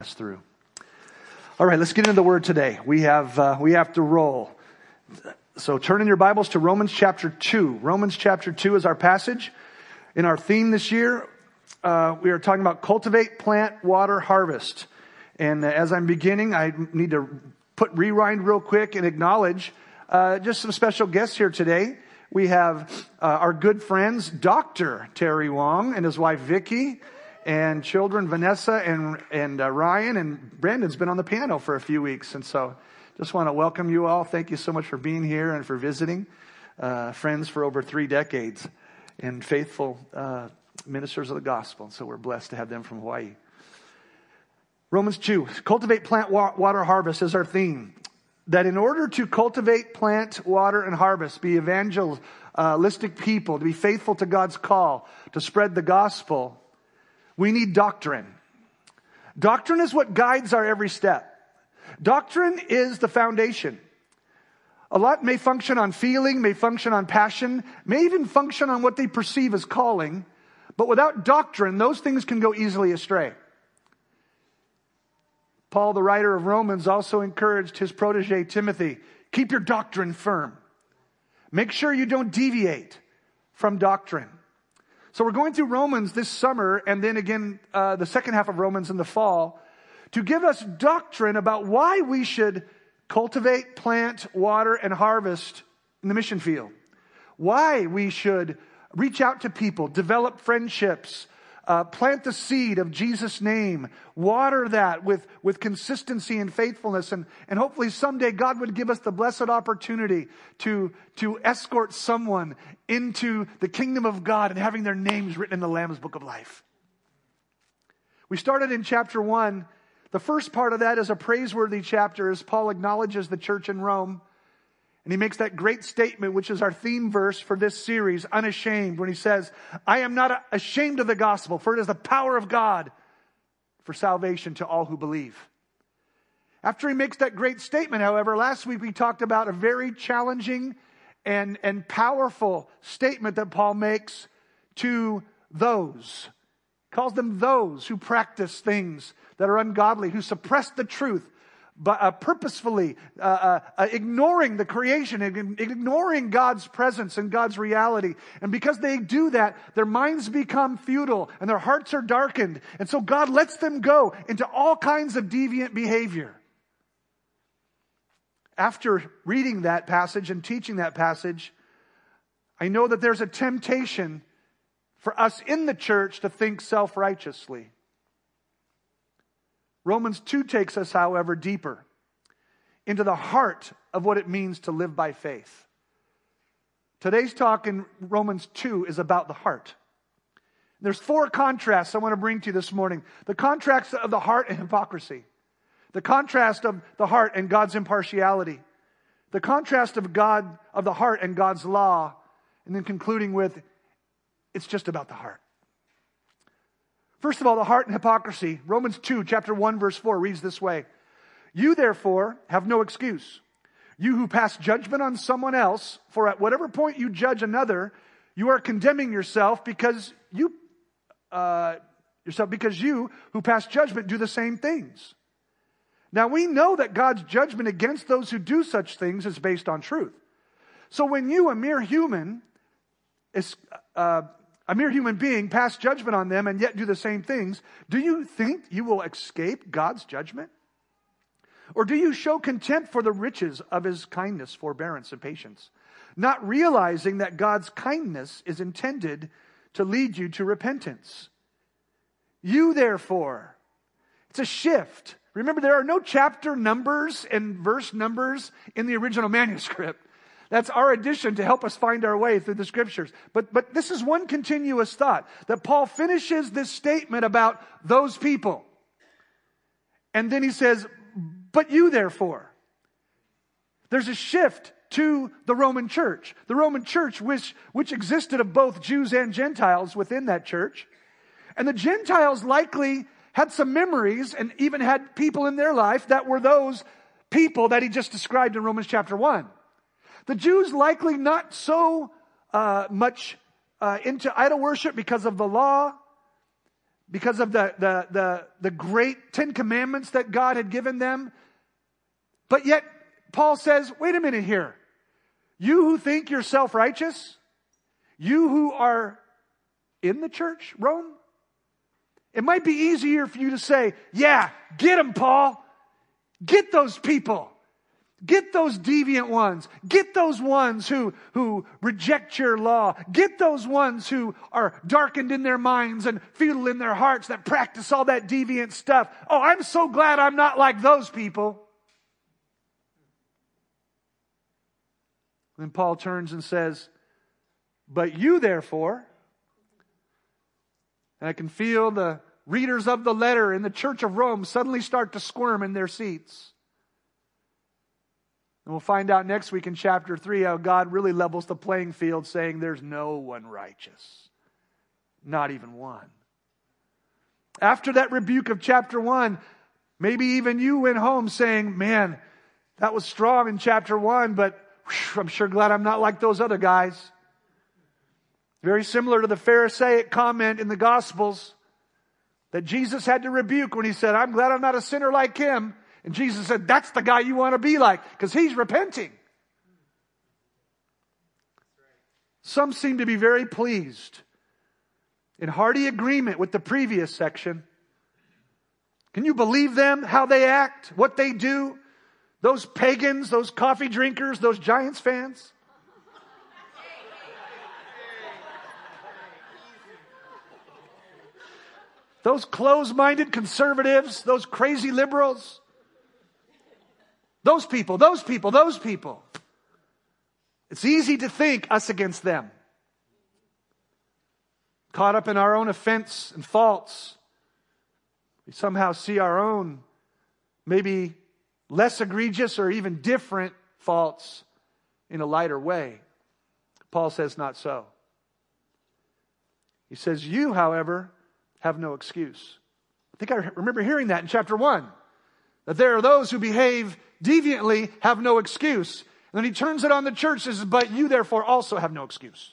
us through. All right, let's get into the Word today. We have to roll. So turn in your Bibles to Romans chapter 2. Romans chapter 2 is our passage. In our theme this year, we are talking about cultivate, plant, water, harvest. And as I'm beginning, I need to rewind real quick and acknowledge just some special guests here today. We have our good friends, Dr. Terry Wong and his wife Vicky, and children Vanessa and Ryan, and Brandon's been on the piano for a few weeks. And so just want to welcome you all. Thank you so much for being here and for visiting. Friends for over 3 decades and faithful ministers of the gospel. So we're blessed to have them from Hawaii. Romans 2, cultivate, plant, water, harvest is our theme. That in order to cultivate, plant, water, and harvest, be evangelistic people, to be faithful to God's call, to spread the gospel, we need doctrine. Doctrine is what guides our every step. Doctrine is the foundation. A lot may function on feeling, may function on passion, may even function on what they perceive as calling. But without doctrine, those things can go easily astray. Paul, the writer of Romans, also encouraged his protege Timothy, keep your doctrine firm. Make sure you don't deviate from doctrine. So we're going through Romans this summer, and then again the second half of Romans in the fall, to give us doctrine about why we should cultivate, plant, water, and harvest in the mission field. Why we should reach out to people, develop friendships, plant the seed of Jesus' name, water that with consistency and faithfulness, and hopefully someday God would give us the blessed opportunity to escort someone into the kingdom of God and having their names written in the Lamb's Book of Life. We started in chapter 1. The first part of that is a praiseworthy chapter as Paul acknowledges the church in Rome. And he makes that great statement, which is our theme verse for this series, unashamed, when he says, I am not ashamed of the gospel, for it is the power of God for salvation to all who believe. After he makes that great statement, however, last week we talked about a very challenging and powerful statement that Paul makes to those. He calls them those who practice things that are ungodly, who suppress the truth, but purposefully ignoring the creation and ignoring God's presence and God's reality. And because they do that, their minds become futile and their hearts are darkened. And so God lets them go into all kinds of deviant behavior. After reading that passage and teaching that passage, I know that there's a temptation for us in the church to think self-righteously. Romans 2 takes us, however, deeper into the heart of what it means to live by faith. Today's talk in Romans 2 is about the heart. There's 4 contrasts I want to bring to you this morning. The contrast of the heart and hypocrisy. The contrast of the heart and God's impartiality. The contrast of the heart and God's law. And then concluding with, it's just about the heart. First of all, the heart and hypocrisy. Romans 2, chapter 1, verse 4 reads this way. You therefore have no excuse. You who pass judgment on someone else, for at whatever point you judge another, you are condemning yourself because you who pass judgment do the same things. Now we know that God's judgment against those who do such things is based on truth. So when you, a mere human being, pass judgment on them and yet do the same things, do you think you will escape God's judgment? Or do you show contempt for the riches of His kindness, forbearance, and patience, not realizing that God's kindness is intended to lead you to repentance? You therefore, it's a shift. Remember, there are no chapter numbers and verse numbers in the original manuscript. That's our addition to help us find our way through the scriptures. But this is one continuous thought, that Paul finishes this statement about those people. And then he says, but you therefore. There's a shift to the Roman church. The Roman church which existed of both Jews and Gentiles within that church. And the Gentiles likely had some memories and even had people in their life that were those people that he just described in Romans chapter 1. The Jews likely not so much into idol worship because of the law. because of the great 10 commandments that God had given them. But yet, Paul says, wait a minute here. You who think you're self-righteous, you who are in the church, Rome, it might be easier for you to say, yeah, get them, Paul. Get those people. Get those deviant ones. Get those ones who reject your law. Get those ones who are darkened in their minds and futile in their hearts that practice all that deviant stuff. Oh, I'm so glad I'm not like those people. Then Paul turns and says, but you therefore, and I can feel the readers of the letter in the church of Rome suddenly start to squirm in their seats. And we'll find out next week in chapter 3 how God really levels the playing field, saying there's no one righteous. Not even one. After that rebuke of chapter 1, maybe even you went home saying, man, that was strong in chapter 1, but whew, I'm sure glad I'm not like those other guys. Very similar to the Pharisaic comment in the Gospels that Jesus had to rebuke when he said, I'm glad I'm not a sinner like him. And Jesus said, that's the guy you want to be like, because he's repenting. Some seem to be very pleased, in hearty agreement with the previous section. Can you believe them, how they act, what they do? Those pagans, those coffee drinkers, those Giants fans. Those closed-minded conservatives, those crazy liberals. Those people. It's easy to think us against them. Caught up in our own offense and faults. We somehow see our own, maybe less egregious or even different faults in a lighter way. Paul says not so. He says, you, however, have no excuse. I think I remember hearing that in chapter 1. That there are those who behave deviantly, have no excuse. And then he turns it on the church and says, but you therefore also have no excuse.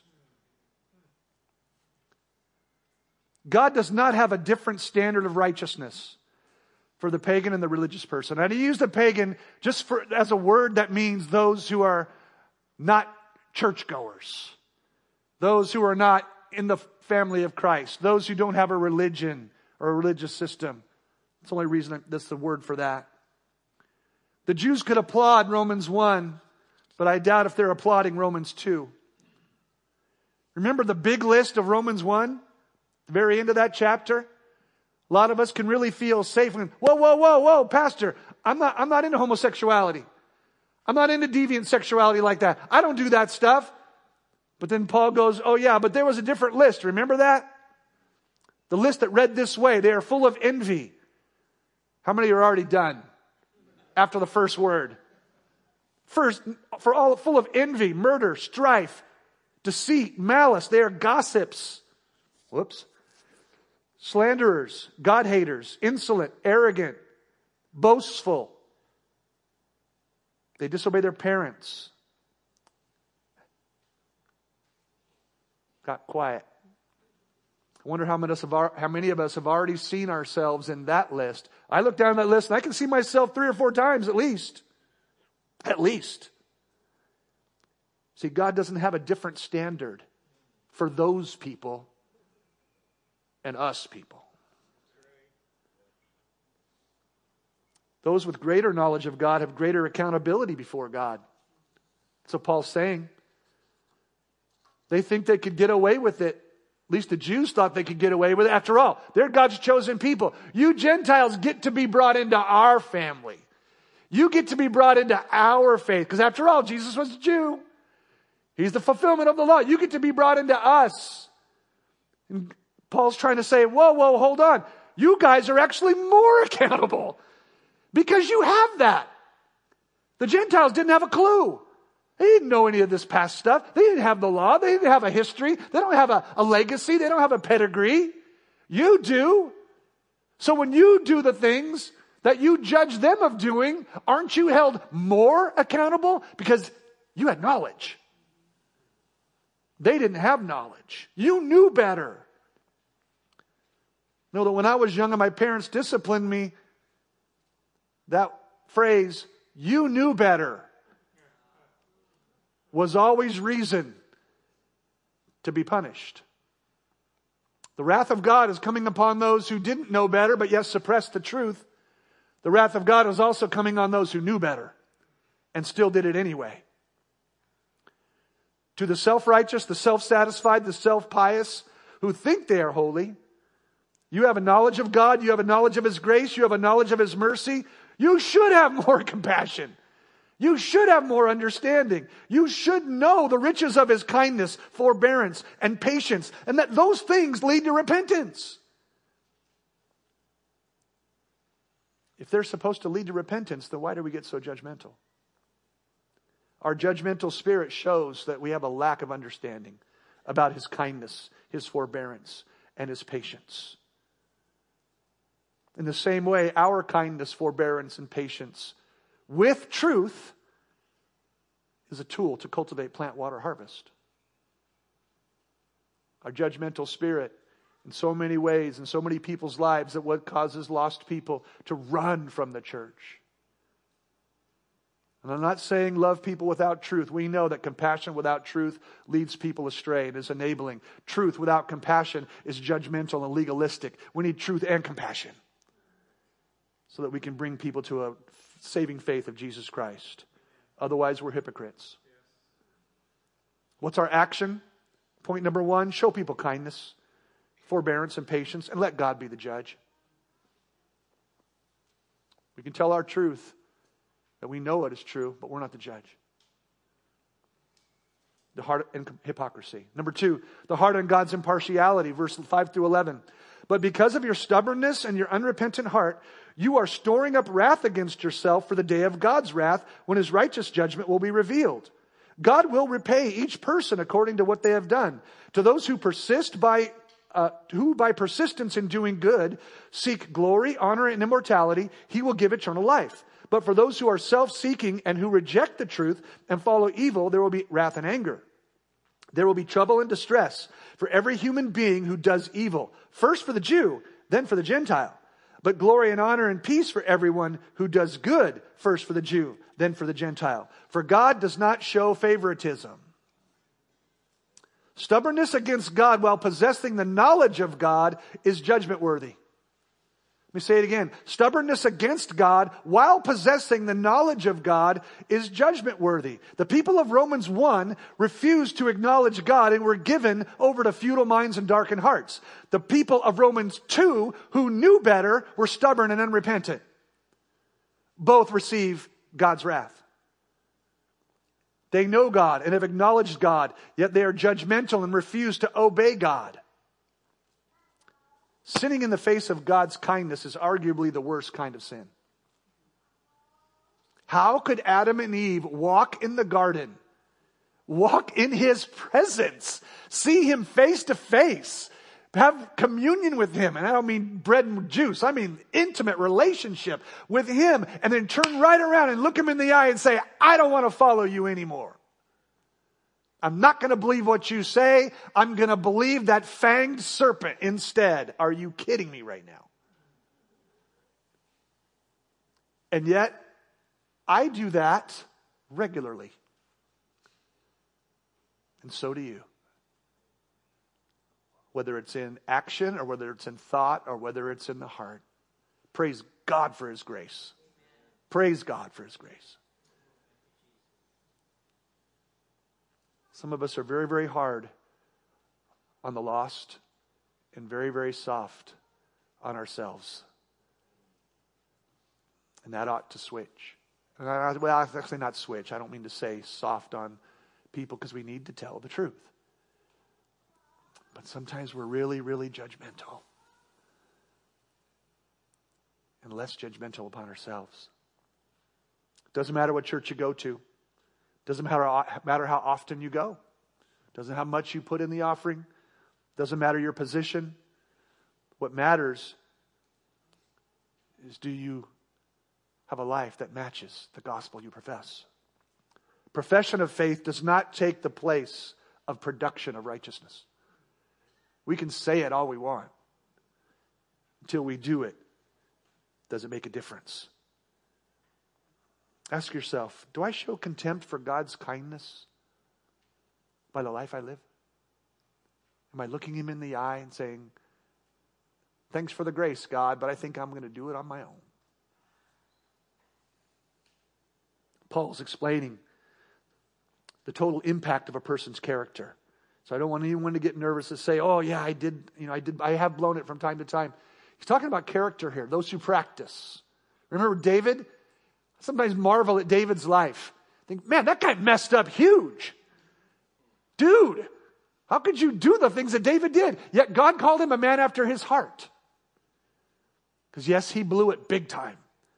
God does not have a different standard of righteousness for the pagan and the religious person. And he used the pagan just as a word that means those who are not churchgoers. Those who are not in the family of Christ. Those who don't have a religion or a religious system. That's the only reason that's the word for that. The Jews could applaud Romans 1, but I doubt if they're applauding Romans 2. Remember the big list of Romans 1? The very end of that chapter? A lot of us can really feel safe when, whoa, Pastor, I'm not into homosexuality. I'm not into deviant sexuality like that. I don't do that stuff. But then Paul goes, oh yeah, but there was a different list. Remember that? The list that read this way, they are full of envy. How many are already done after the first word? First, full of envy, murder, strife, deceit, malice. They are gossips. Slanderers, God-haters, insolent, arrogant, boastful. They disobey their parents. Got quiet. I wonder how many of us have already seen ourselves in that list. I look down that list and I can see myself 3 or 4 times at least. At least. See, God doesn't have a different standard for those people and us people. Those with greater knowledge of God have greater accountability before God. That's what Paul's saying. They think they could get away with it. At least the Jews thought they could get away with it. After all, they're God's chosen people. You Gentiles get to be brought into our family. You get to be brought into our faith. Because after all, Jesus was a Jew. He's the fulfillment of the law. You get to be brought into us. And Paul's trying to say, whoa, hold on. You guys are actually more accountable. Because you have that. The Gentiles didn't have a clue. They didn't know any of this past stuff. They didn't have the law. They didn't have a history. They don't have a legacy. They don't have a pedigree. You do. So when you do the things that you judge them of doing, aren't you held more accountable? Because you had knowledge. They didn't have knowledge. You knew better. Know that when I was young and my parents disciplined me, that phrase, "you knew better," was always reason to be punished. The wrath of God is coming upon those who didn't know better, but yet suppressed the truth. The wrath of God is also coming on those who knew better and still did it anyway. To the self-righteous, the self-satisfied, the self-pious who think they are holy, you have a knowledge of God, you have a knowledge of His grace, you have a knowledge of His mercy. You should have more compassion. You should have more understanding. You should know the riches of His kindness, forbearance, and patience, and that those things lead to repentance. If they're supposed to lead to repentance, then why do we get so judgmental? Our judgmental spirit shows that we have a lack of understanding about His kindness, His forbearance, and His patience. In the same way, our kindness, forbearance, and patience with truth is a tool to cultivate, plant, water, harvest. Our judgmental spirit, in so many ways, in so many people's lives, that what causes lost people to run from the church. And I'm not saying love people without truth. We know that compassion without truth leads people astray and is enabling. Truth without compassion is judgmental and legalistic. We need truth and compassion so that we can bring people to a saving faith of Jesus Christ. Otherwise, we're hypocrites. What's our action? Point number 1, show people kindness, forbearance, and patience, and let God be the judge. We can tell our truth, that we know it is true, but we're not the judge. The heart and hypocrisy. Number 2, the heart and God's impartiality, verses 5 through 11. But because of your stubbornness and your unrepentant heart, you are storing up wrath against yourself for the day of God's wrath, when His righteous judgment will be revealed. God will repay each person according to what they have done. To those who who by persistence in doing good seek glory, honor, and immortality, He will give eternal life. But for those who are self-seeking and who reject the truth and follow evil, there will be wrath and anger. There will be trouble and distress for every human being who does evil. First for the Jew, then for the Gentile. But glory and honor and peace for everyone who does good. First for the Jew, then for the Gentile. For God does not show favoritism. Stubbornness against God while possessing the knowledge of God is judgment worthy. Let me say it again. Stubbornness against God while possessing the knowledge of God is judgment worthy. The people of Romans 1 refused to acknowledge God and were given over to futile minds and darkened hearts. The people of Romans 2 who knew better were stubborn and unrepentant. Both receive God's wrath. They know God and have acknowledged God, yet they are judgmental and refuse to obey God. Sinning in the face of God's kindness is arguably the worst kind of sin. How could Adam and Eve walk in the garden, walk in His presence, see Him face to face, have communion with Him? And I don't mean bread and juice. I mean intimate relationship with Him, and then turn right around and look Him in the eye and say, I don't want to follow you anymore. I'm not going to believe what you say. I'm going to believe that fanged serpent instead. Are you kidding me right now? And yet, I do that regularly. And so do you. Whether it's in action or whether it's in thought or whether it's in the heart. Praise God for His grace. Praise God for His grace. Some of us are very, very hard on the lost and very, very soft on ourselves. And that ought to switch. Well, actually not switch. I don't mean to say soft on people because we need to tell the truth. But sometimes we're really, really judgmental. And less judgmental upon ourselves. Doesn't matter what church you go to. Doesn't matter how often you go. Doesn't matter how much you put in the offering. Doesn't matter your position. What matters is, do you have a life that matches the gospel you profess? Profession of faith does not take the place of production of righteousness. We can say it all we want. until we do it, does it make a difference? Ask yourself, do I show contempt for God's kindness by the life I live? Am I looking Him in the eye and saying, thanks for the grace, God, but I think I'm going to do it on my own? Paul's explaining the total impact of a person's character. So I don't want anyone to get nervous to say, oh yeah, I have blown it from time to time. He's talking about character here, those who practice. Remember David? I sometimes marvel at David's life. I think, man, that guy messed up huge. Dude, how could you do the things that David did? Yet God called him a man after His heart. Because yes, he blew it big time.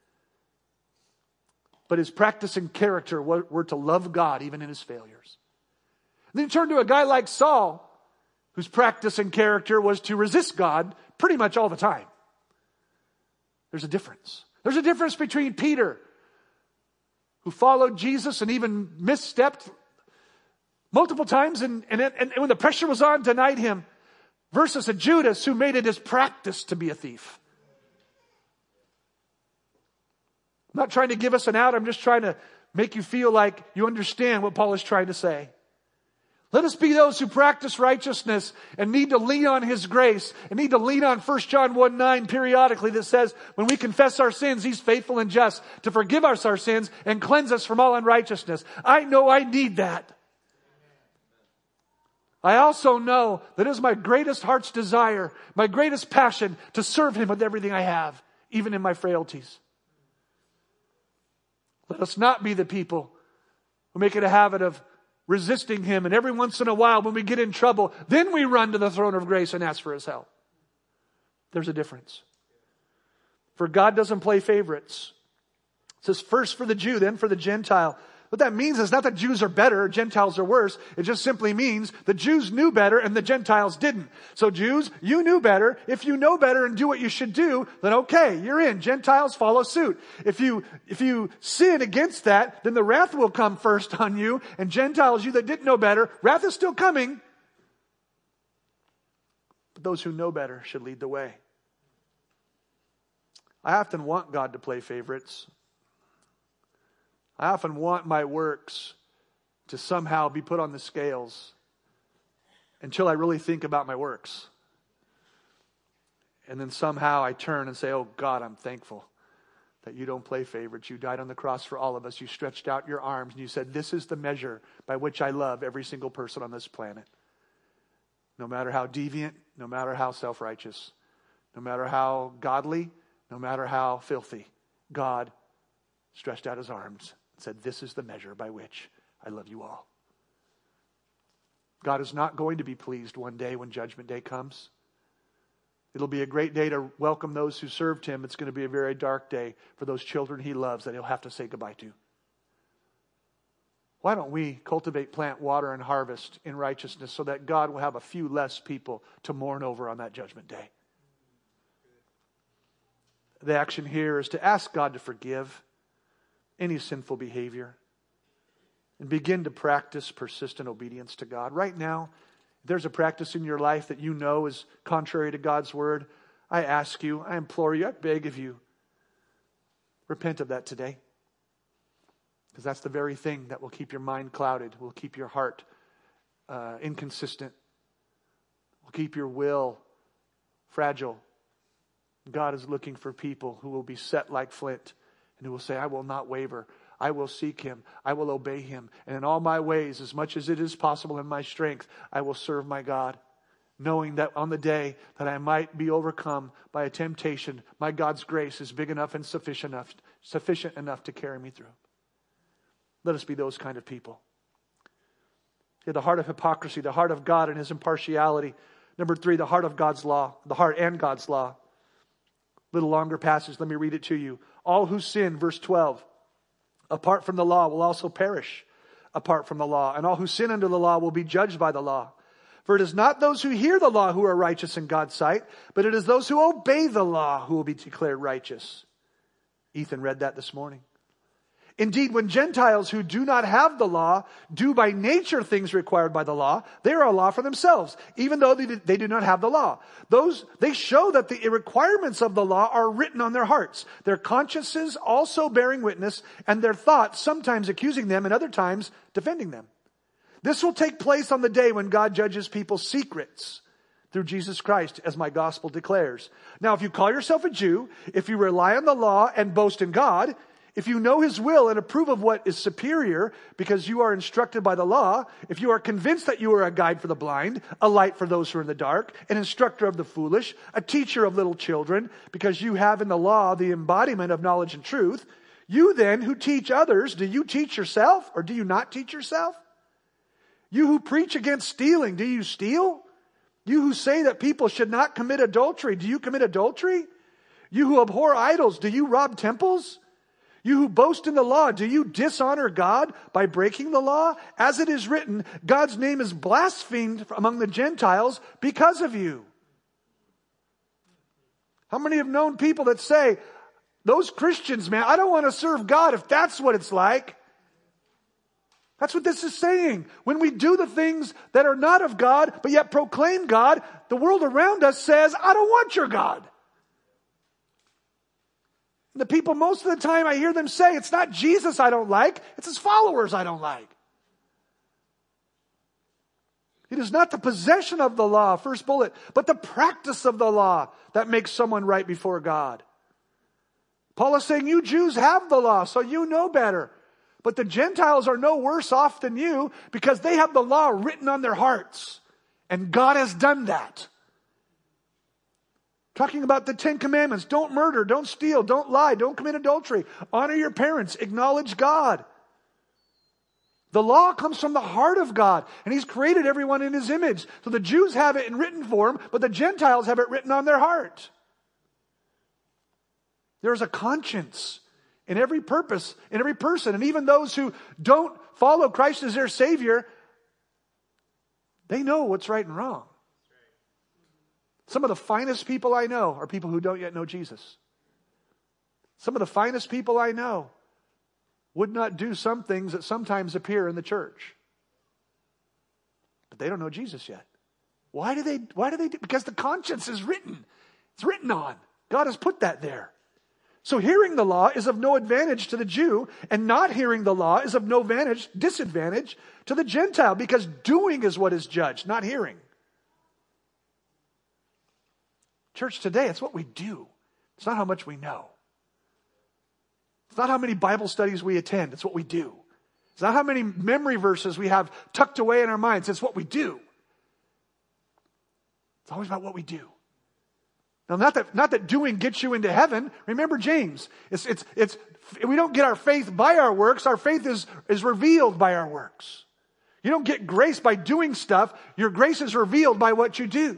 But his practice and character were to love God even in his failures. And then you turn to a guy like Saul, whose practice and character was to resist God pretty much all the time. There's a difference. There's a difference between Peter, who followed Jesus and even misstepped multiple times and when the pressure was on, denied Him, versus a Judas who made it his practice to be a thief. I'm not trying to give us an out. I'm just trying to make you feel like you understand what Paul is trying to say. Let us be those who practice righteousness and need to lean on His grace and need to lean on 1 John 1:9 periodically that says, when we confess our sins, He's faithful and just to forgive us our sins and cleanse us from all unrighteousness. I know I need that. I also know that it is my greatest heart's desire, my greatest passion to serve Him with everything I have, even in my frailties. Let us not be the people who make it a habit of resisting Him, and every once in a while when we get in trouble, then we run to the throne of grace and ask for His help. There's a difference. For God doesn't play favorites. It says first for the Jew, then for the Gentile. What that means is not that Jews are better, Gentiles are worse. It just simply means the Jews knew better and the Gentiles didn't. So Jews, you knew better. If you know better and do what you should do, then okay, you're in. Gentiles, follow suit. If you sin against that, then the wrath will come first on you. And Gentiles, you that didn't know better, wrath is still coming. But those who know better should lead the way. I often want God to play favorites. I often want my works to somehow be put on the scales until I really think about my works. And then somehow I turn and say, oh God, I'm thankful that you don't play favorites. You died on the cross for all of us. You stretched out your arms and you said, this is the measure by which I love every single person on this planet. No matter how deviant, no matter how self-righteous, no matter how godly, no matter how filthy, God stretched out His arms and said, this is the measure by which I love you all. God is not going to be pleased one day when Judgment Day comes. It'll be a great day to welcome those who served Him. It's going to be a very dark day for those children He loves that He'll have to say goodbye to. Why don't we cultivate, plant, water, and harvest in righteousness so that God will have a few less people to mourn over on that Judgment Day? The action here is to ask God to forgive any sinful behavior and begin to practice persistent obedience to God. Right now, if there's a practice in your life that you know is contrary to God's word, I ask you, I implore you, I beg of you, repent of that today. Because that's the very thing that will keep your mind clouded, will keep your heart inconsistent, will keep your will fragile. God is looking for people who will be set like flint and who will say, I will not waver. I will seek Him. I will obey Him. And in all my ways, as much as it is possible in my strength, I will serve my God, knowing that on the day that I might be overcome by a temptation, my God's grace is big enough and sufficient enough to carry me through. Let us be those kind of people. The heart of hypocrisy, the heart of God and His impartiality. Number 3, the heart of God's law, the heart and God's law. Little longer passage, let me read it to you. All who sin, verse 12, apart from the law will also perish apart from the law. And all who sin under the law will be judged by the law. For it is not those who hear the law who are righteous in God's sight, but it is those who obey the law who will be declared righteous. Ethan read that this morning. Indeed, when Gentiles who do not have the law do by nature things required by the law, they are a law for themselves, even though they do not have the law. They show that the requirements of the law are written on their hearts, their consciences also bearing witness, and their thoughts sometimes accusing them and other times defending them. This will take place on the day when God judges people's secrets through Jesus Christ, as my gospel declares. Now, if you call yourself a Jew, if you rely on the law and boast in God, if you know His will and approve of what is superior because you are instructed by the law, if you are convinced that you are a guide for the blind, a light for those who are in the dark, an instructor of the foolish, a teacher of little children, because you have in the law the embodiment of knowledge and truth, you then who teach others, do you teach yourself or do you not teach yourself? You who preach against stealing, do you steal? You who say that people should not commit adultery, do you commit adultery? You who abhor idols, do you rob temples? You who boast in the law, do you dishonor God by breaking the law? As it is written, God's name is blasphemed among the Gentiles because of you. How many have known people that say, those Christians, man, I don't want to serve God if that's what it's like. That's what this is saying. When we do the things that are not of God, but yet proclaim God, the world around us says, I don't want your God. The people, most of the time I hear them say, it's not Jesus I don't like, it's His followers I don't like. It is not the possession of the law, first bullet, but the practice of the law that makes someone right before God. Paul is saying, you Jews have the law, so you know better. But the Gentiles are no worse off than you because they have the law written on their hearts. And God has done that. Talking about the 10 Commandments. Don't murder, don't steal, don't lie, don't commit adultery. Honor your parents, acknowledge God. The law comes from the heart of God, and He's created everyone in His image. So the Jews have it in written form, but the Gentiles have it written on their heart. There's a conscience in every purpose, in every person. And even those who don't follow Christ as their Savior, they know what's right and wrong. Some of the finest people I know are people who don't yet know Jesus. Some of the finest people I know would not do some things that sometimes appear in the church. But they don't know Jesus yet. Why do they do? Because the conscience is written. It's written on. God has put that there. So hearing the law is of no advantage to the Jew, and not hearing the law is of no disadvantage to the Gentile, because doing is what is judged, not hearing. Church today, it's what we do. It's not how much we know. It's not how many Bible studies we attend. It's what we do. It's not how many memory verses we have tucked away in our minds. It's what we do. It's always about what we do. Now, not that doing gets you into heaven. Remember James. We don't get our faith by our works. Our faith is revealed by our works. You don't get grace by doing stuff. Your grace is revealed by what you do.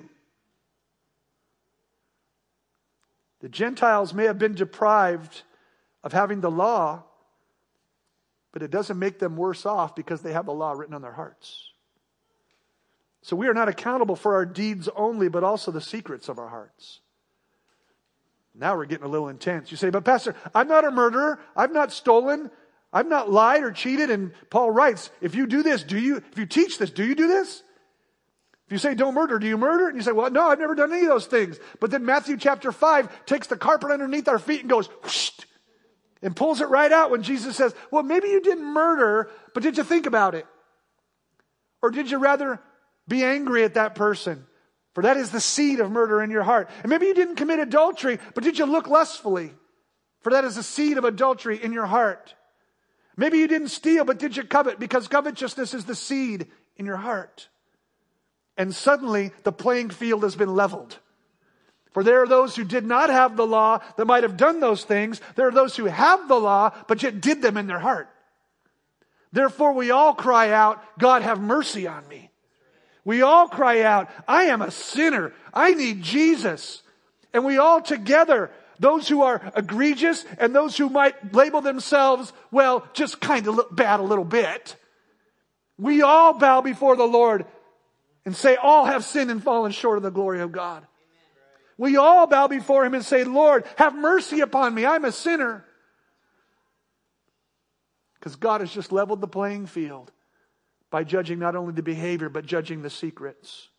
The Gentiles may have been deprived of having the law, but it doesn't make them worse off because they have the law written on their hearts. So we are not accountable for our deeds only, but also the secrets of our hearts. Now we're getting a little intense. You say, but Pastor, I'm not a murderer. I've not stolen. I've not lied or cheated. And Paul writes, if you do this, if you teach this, do you do this? If you say don't murder, do you murder? And you say, well, no, I've never done any of those things. But then Matthew chapter 5 takes the carpet underneath our feet and goes, whoosh, and pulls it right out when Jesus says, well, maybe you didn't murder, but did you think about it? Or did you rather be angry at that person? For that is the seed of murder in your heart. And maybe you didn't commit adultery, but did you look lustfully? For that is the seed of adultery in your heart. Maybe you didn't steal, but did you covet? Because covetousness is the seed in your heart. And suddenly the playing field has been leveled. For there are those who did not have the law that might have done those things. There are those who have the law, but yet did them in their heart. Therefore we all cry out, God have mercy on me. We all cry out, I am a sinner. I need Jesus. And we all together, those who are egregious and those who might label themselves, well, just kind of look bad a little bit. We all bow before the Lord and say, all have sinned and fallen short of the glory of God. We all bow before Him and say, Lord, have mercy upon me. I'm a sinner. Because God has just leveled the playing field by judging not only the behavior, but judging the secrets.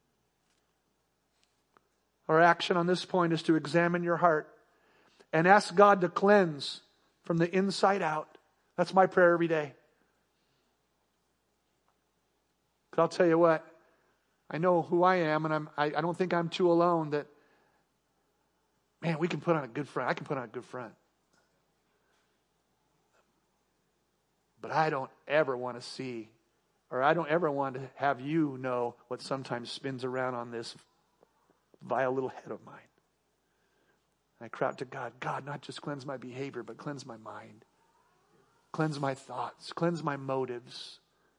Our action on this point is to examine your heart and ask God to cleanse from the inside out. That's my prayer every day. But I'll tell you what, I know who I am, and I don't think I'm too alone that, man, we can put on a good front. I can put on a good front. But I don't ever want to see, or I don't ever want to have you know what sometimes spins around on this vile little head of mine. And I cry out to God, God, not just cleanse my behavior, but cleanse my mind. Cleanse my thoughts. Cleanse my motives.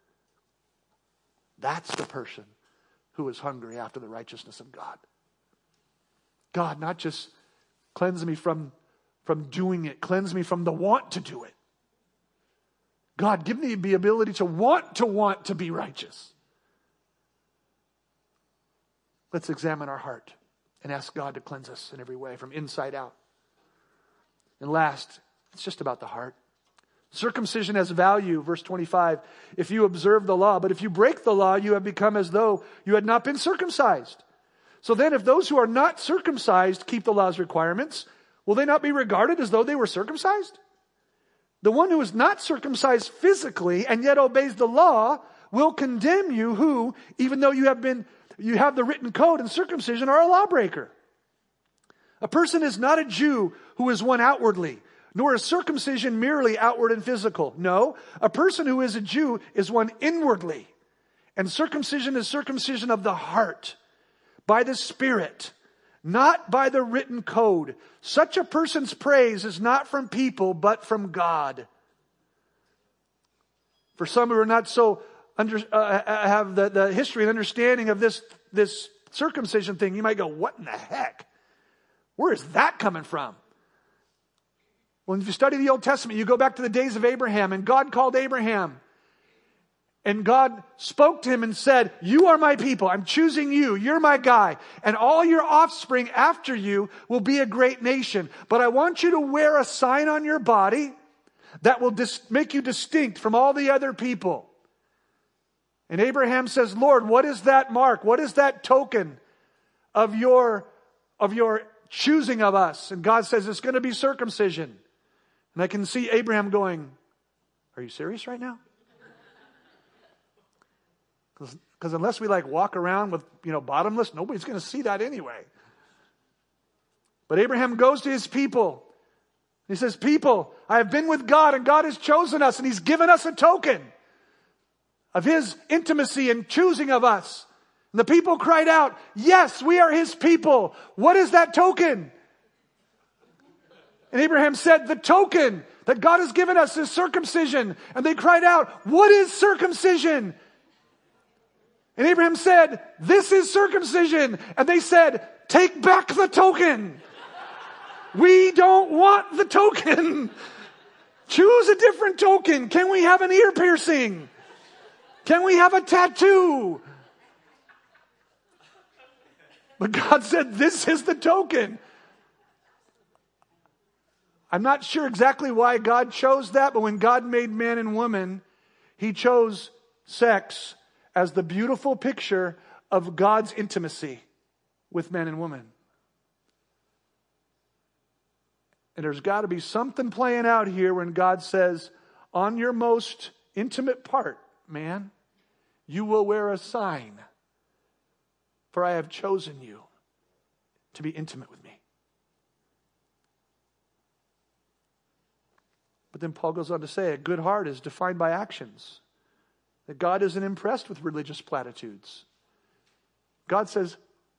That's the person who is hungry after the righteousness of God. God, not just cleanse me from doing it. Cleanse me from the want to do it. God, give me the ability to want to be righteous. Let's examine our heart and ask God to cleanse us in every way from inside out. And last, it's just about the heart. Circumcision has value, verse 25, if you observe the law. But if you break the law, you have become as though you had not been circumcised. So then if those who are not circumcised keep the law's requirements, will they not be regarded as though they were circumcised? The one who is not circumcised physically and yet obeys the law will condemn you who, even though you have the written code and circumcision, are a lawbreaker. A person is not a Jew who is one outwardly, nor is circumcision merely outward and physical. No, a person who is a Jew is one inwardly. And circumcision is circumcision of the heart, by the Spirit, not by the written code. Such a person's praise is not from people, but from God. For some who are not so have the history and understanding of this circumcision thing, you might go, what in the heck? Where is that coming from? Well, if you study the Old Testament, you go back to the days of Abraham, and God called Abraham. And God spoke to him and said, you are my people. I'm choosing you. You're my guy. And all your offspring after you will be a great nation. But I want you to wear a sign on your body that will make you distinct from all the other people. And Abraham says, Lord, what is that mark? What is that token of your choosing of us? And God says, it's going to be circumcision. And I can see Abraham going, are you serious right now? Because unless we walk around with, bottomless, nobody's going to see that anyway. But Abraham goes to his people. He says, people, I have been with God and God has chosen us and He's given us a token of His intimacy and choosing of us. And the people cried out, yes, we are His people. What is that token? And Abraham said, the token that God has given us is circumcision. And they cried out, what is circumcision? And Abraham said, this is circumcision. And they said, take back the token. We don't want the token. Choose a different token. Can we have an ear piercing? Can we have a tattoo? But God said, this is the token. I'm not sure exactly why God chose that, but when God made man and woman, He chose sex as the beautiful picture of God's intimacy with man and woman. And there's got to be something playing out here when God says, on your most intimate part, man, you will wear a sign, for I have chosen you to be intimate with me. But then Paul goes on to say, a good heart is defined by actions. That God isn't impressed with religious platitudes. God says,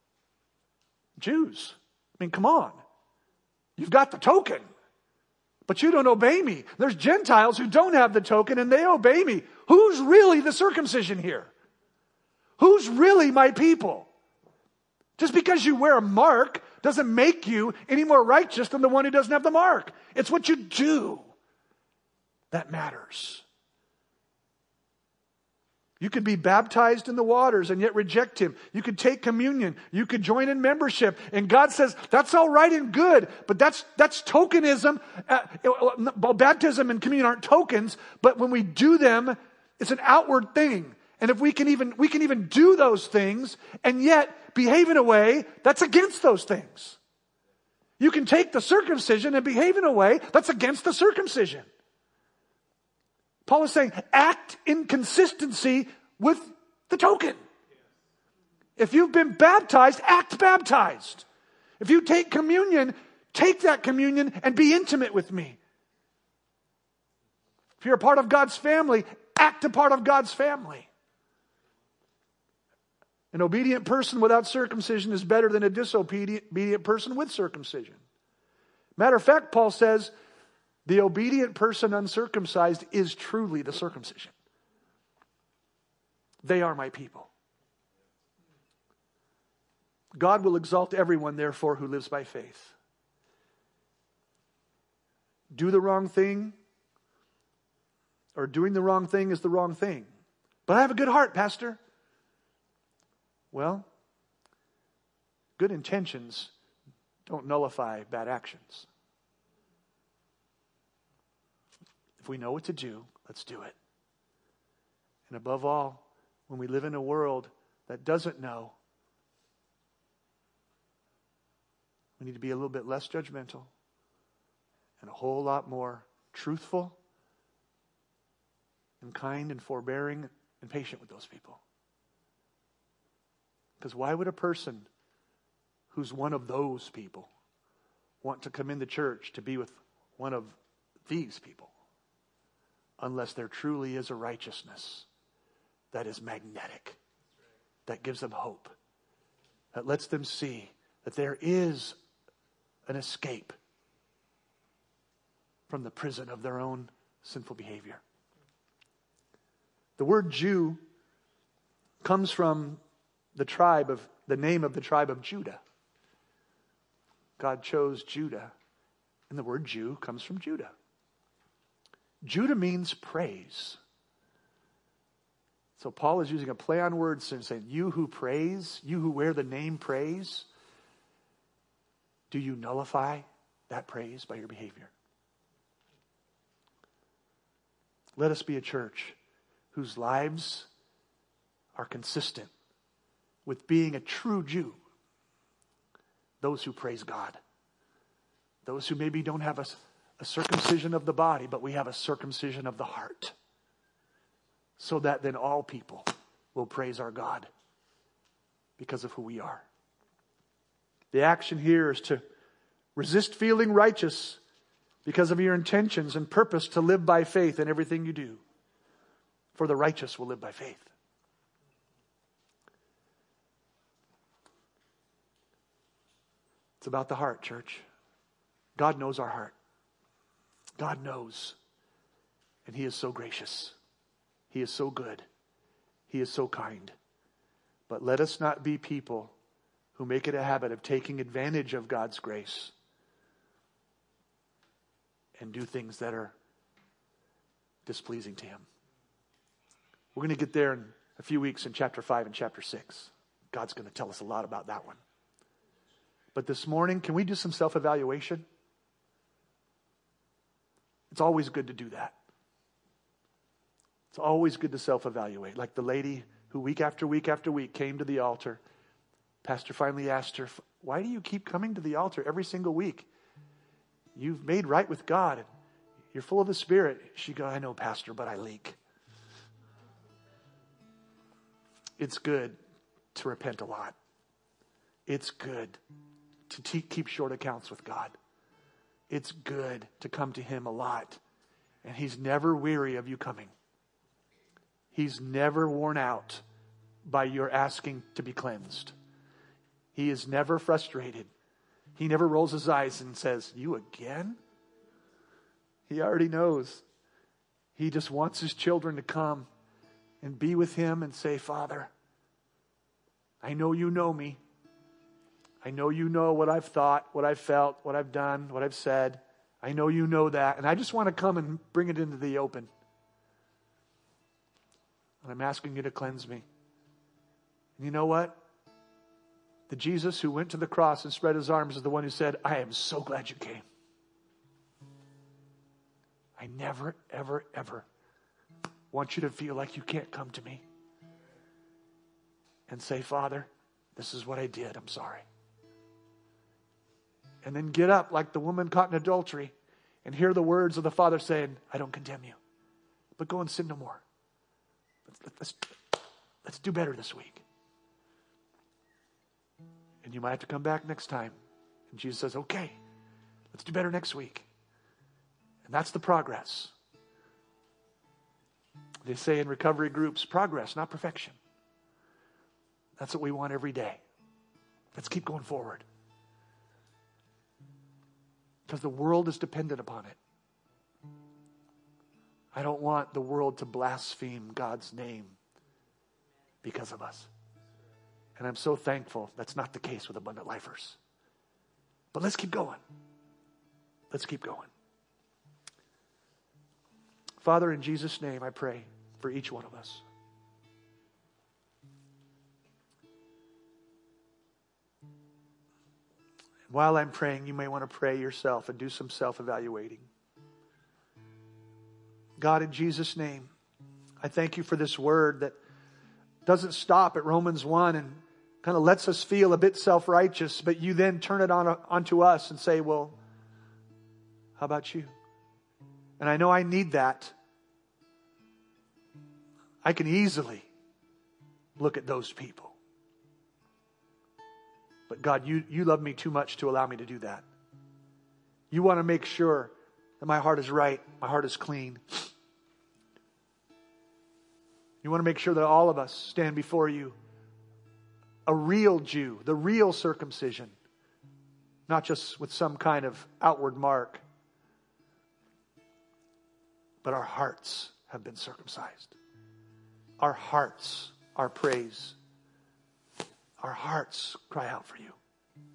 Jews, come on. You've got the token, but you don't obey me. There's Gentiles who don't have the token and they obey me. Who's really the circumcision here? Who's really my people? Just because you wear a mark doesn't make you any more righteous than the one who doesn't have the mark. It's what you do that matters. You could be baptized in the waters and yet reject Him. You could take communion. You could join in membership. And God says, that's all right and good, but that's tokenism. Baptism and communion aren't tokens, but when we do them, it's an outward thing. And if we can even do those things and yet behave in a way that's against those things. You can take the circumcision and behave in a way that's against the circumcision. Paul is saying, act in consistency with the token. If you've been baptized, act baptized. If you take communion, take that communion and be intimate with me. If you're a part of God's family, act a part of God's family. An obedient person without circumcision is better than a disobedient person with circumcision. Matter of fact, Paul says, the obedient person uncircumcised is truly the circumcision. They are my people. God will exalt everyone, therefore, who lives by faith. Do the wrong thing, or doing the wrong thing is the wrong thing. But I have a good heart, Pastor. Well, good intentions don't nullify bad actions. If we know what to do, let's do it. And above all, when we live in a world that doesn't know, we need to be a little bit less judgmental and a whole lot more truthful and kind and forbearing and patient with those people. Because why would a person who's one of those people want to come into church to be with one of these people? Unless there truly is a righteousness that is magnetic, that gives them hope, that lets them see that there is an escape from the prison of their own sinful behavior. The word Jew comes from the name of the tribe of Judah. God chose Judah, and the word Jew comes from Judah. Judah means praise. So Paul is using a play on words and saying, you who praise, you who wear the name praise, do you nullify that praise by your behavior? Let us be a church whose lives are consistent with being a true Jew. Those who praise God. Those who maybe don't have a circumcision of the body, but we have a circumcision of the heart. So that then all people will praise our God because of who we are. The action here is to resist feeling righteous because of your intentions and purpose to live by faith in everything you do. For the righteous will live by faith. It's about the heart, church. God knows our heart. God knows. And He is so gracious. He is so good. He is so kind. But let us not be people who make it a habit of taking advantage of God's grace and do things that are displeasing to Him. We're going to get there in a few weeks in chapter 5 and chapter 6. God's going to tell us a lot about that one. But this morning, can we do some self-evaluation? It's always good to do that. It's always good to self-evaluate. Like the lady who week after week after week came to the altar. Pastor finally asked her, why do you keep coming to the altar every single week? You've made right with God. You're full of the Spirit. She goes, I know, Pastor, but I leak. It's good to repent a lot. It's good to keep short accounts with God. It's good to come to Him a lot. And He's never weary of you coming. He's never worn out by your asking to be cleansed. He is never frustrated. He never rolls his eyes and says, you again? He already knows. He just wants His children to come and be with Him and say, Father, I know you know me. I know you know what I've thought, what I've felt, what I've done, what I've said. I know you know that. And I just want to come and bring it into the open. And I'm asking you to cleanse me. And you know what? The Jesus who went to the cross and spread his arms is the one who said, I am so glad you came. I never, ever, ever want you to feel like you can't come to me and say, Father, this is what I did. I'm sorry. And then get up like the woman caught in adultery and hear the words of the Father saying, I don't condemn you, but go and sin no more. Let's do better this week. And you might have to come back next time. And Jesus says, okay, let's do better next week. And that's the progress. They say in recovery groups, progress, not perfection. That's what we want every day. Let's keep going forward. Because the world is dependent upon it. I don't want the world to blaspheme God's name because of us. And I'm so thankful that's not the case with Abundant Lifers. But let's keep going. Let's keep going. Father, in Jesus' name, I pray for each one of us. While I'm praying, you may want to pray yourself and do some self-evaluating. God, in Jesus' name, I thank you for this word that doesn't stop at Romans 1 and kind of lets us feel a bit self-righteous, but you then turn it onto us and say, well, how about you? And I know I need that. I can easily look at those people. But God, you love me too much to allow me to do that. You want to make sure that my heart is right, my heart is clean. You want to make sure that all of us stand before you a real Jew, the real circumcision, not just with some kind of outward mark, but our hearts have been circumcised. Our hearts are praise. Our hearts cry out for you.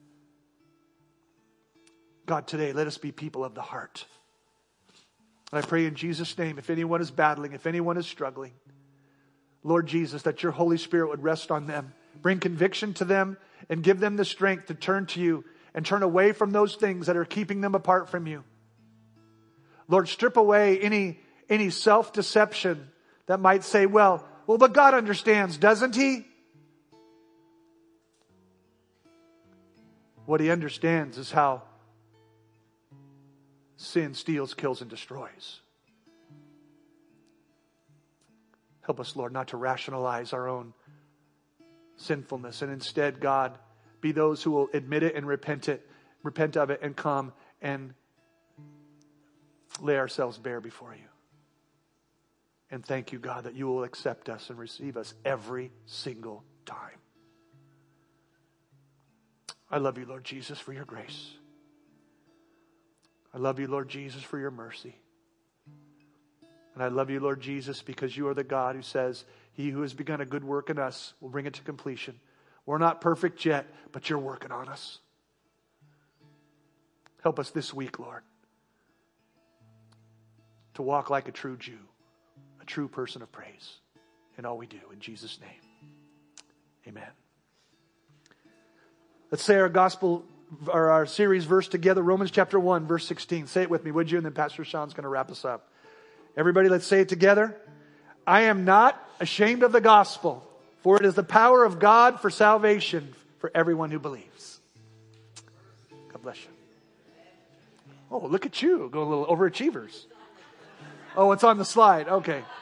God, today, let us be people of the heart. And I pray in Jesus' name, if anyone is battling, if anyone is struggling, Lord Jesus, that your Holy Spirit would rest on them, bring conviction to them, and give them the strength to turn to you and turn away from those things that are keeping them apart from you. Lord, strip away any self-deception that might say, well, but God understands, doesn't he? What he understands is how sin steals, kills, and destroys. Help us, Lord, not to rationalize our own sinfulness, and instead, God, be those who will admit it and repent of it, and come and lay ourselves bare before you. And thank you, God, that you will accept us and receive us every single time. I love you, Lord Jesus, for your grace. I love you, Lord Jesus, for your mercy. And I love you, Lord Jesus, because you are the God who says, he who has begun a good work in us will bring it to completion. We're not perfect yet, but you're working on us. Help us this week, Lord, to walk like a true Jew, a true person of praise in all we do. In Jesus' name, amen. Let's say our gospel, or our series verse together, Romans chapter 1, verse 16. Say it with me, would you? And then Pastor Sean's going to wrap us up. Everybody, let's say it together. I am not ashamed of the gospel, for it is the power of God for salvation for everyone who believes. God bless you. Oh, look at you, going a little overachievers. Oh, it's on the slide. Okay.